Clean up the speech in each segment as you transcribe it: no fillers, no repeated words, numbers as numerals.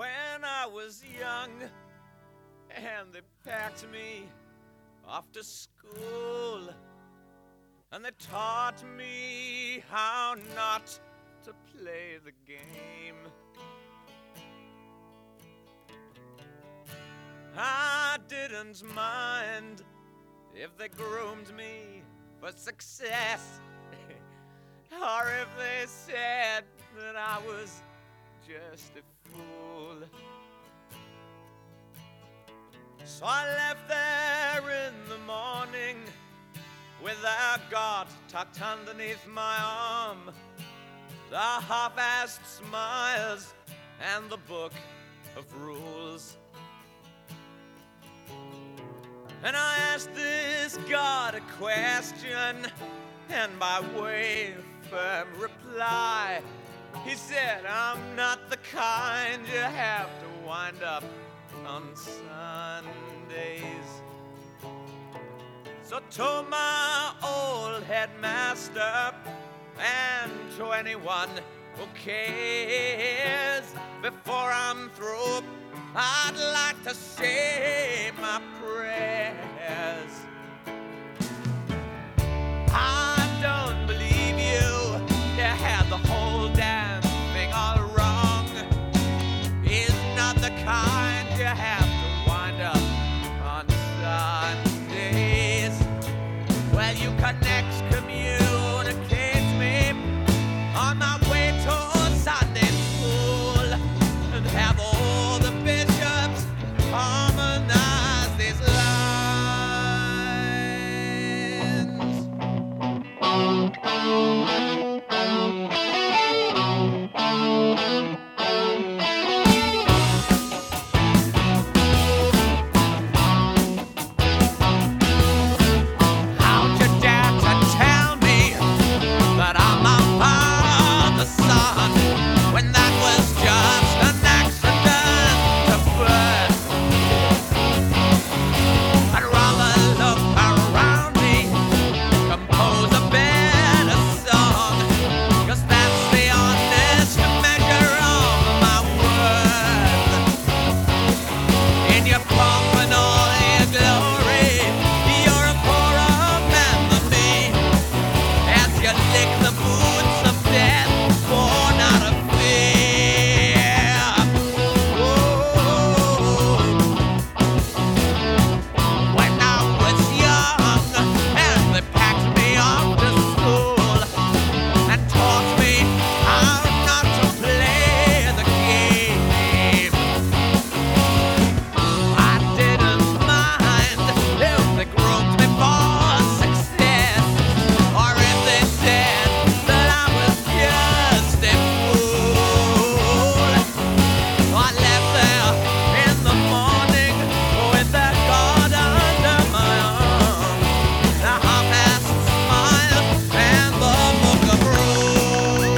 when I was young, and they packed me off to school, and they taught me how not to play the game. I didn't mind if they groomed me for success, or if they said that I was just a fool. So I left there in the morning with a God tucked underneath my arm, the half-assed smiles and the book of rules. And I asked this God a question, and by way of firm reply, he said, I'm not the kind you have to wind up on Sundays. So to my old headmaster and to anyone who cares, before I'm through, I'd like to say my prayers. I don't believe you had the whole damn thing all wrong. He's not the kind you have to wind up on Sundays. Well, you can excommunicate me on my way to Sunday school and have all the bishops harmonize these How'd you dare to tell me that I'm a father's son when that was just an accident to birth? I'd rather look around me, compose a better song, 'cause that's the honest measure of my worth. In your pomp and all your glory, you're a poorer man than me, as you lick the boots of death born out of fear. Whoa. When I was young and they packed me off to school and taught me how not to play the game, I didn't mind if they groomed me for success, or if they said that I was just a fool. So I left there in the morning with that God under my arm, the half-assed smile and the book of rules.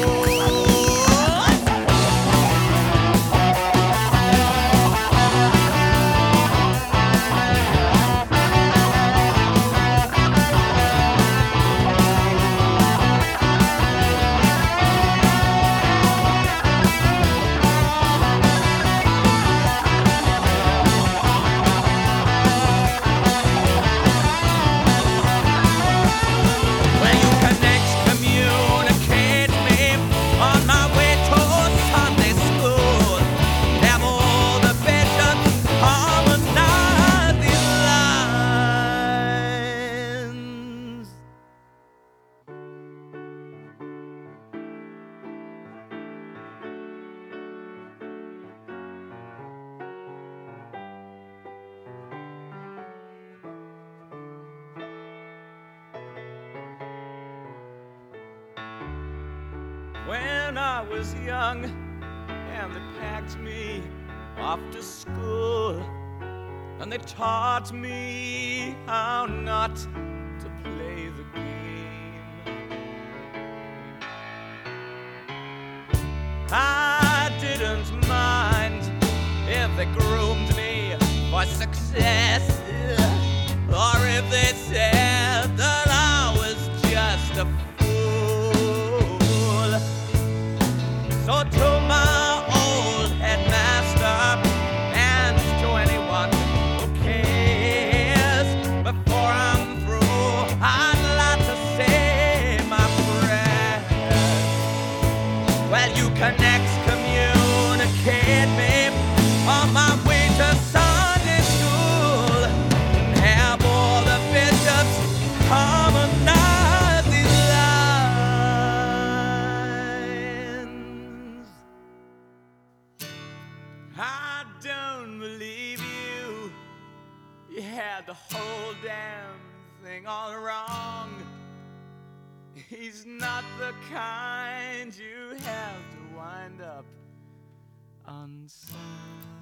Well, you can excommunicate me on my way to Sunday school. Have all the bishops harmonize these lines. When I was young and they packed me off to school and they taught me how not to play the game, I didn't mind if they groomed me for success, or if they said that I was just a fool. So to my old headmaster had the whole damn thing all wrong. He's not the kind you have to wind up on some.